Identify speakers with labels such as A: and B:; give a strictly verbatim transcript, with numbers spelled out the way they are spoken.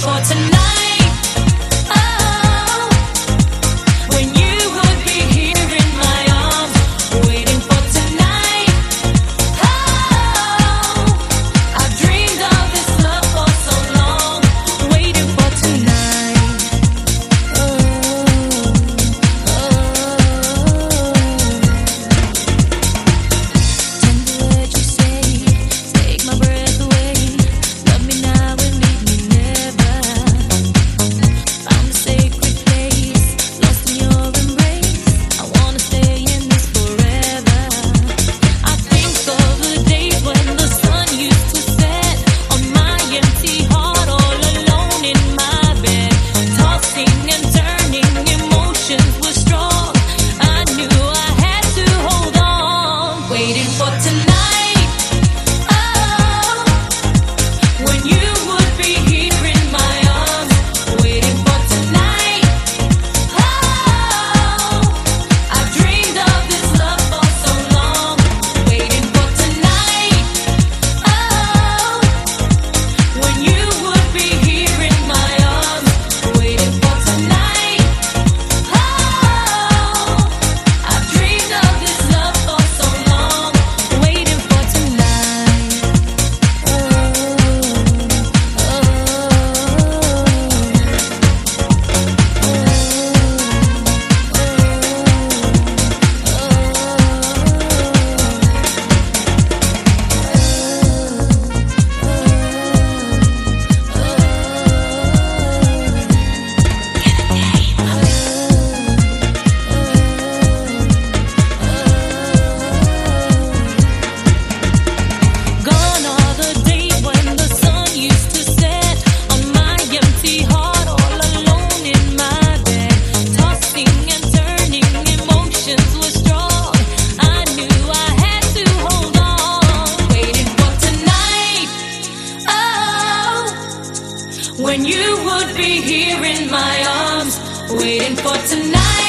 A: for tonight. Oh, when you would be here in my arms, waiting for tonight. Oh, I've dreamed of this love for so long, waiting for tonight. Oh, oh, tender words you say, take my breath away. Love me now and leave me never. Found a sacred place, lost in your embrace. I wanna stay in this forever. I think of the days when the sun used to set on my empty heart, all alone in my bed, tossing and turning, emotions were strong. I knew I had to hold on, waiting for tonight. Oh, when you would be here in my arms, waiting for tonight. Oh, I've dreamed of this love for so long, waiting for tonight. Oh, when you would be here in my arms, waiting for tonight. Oh, I've dreamed of this love for so long, waiting for tonight. Oh, oh, gone are the days when the sun used to set on my empty heart, all alone in my bed, tossing and turning, emotions were strong. I knew I had to hold on, waiting for tonight. Oh, when you would be here in my arms, waiting for tonight.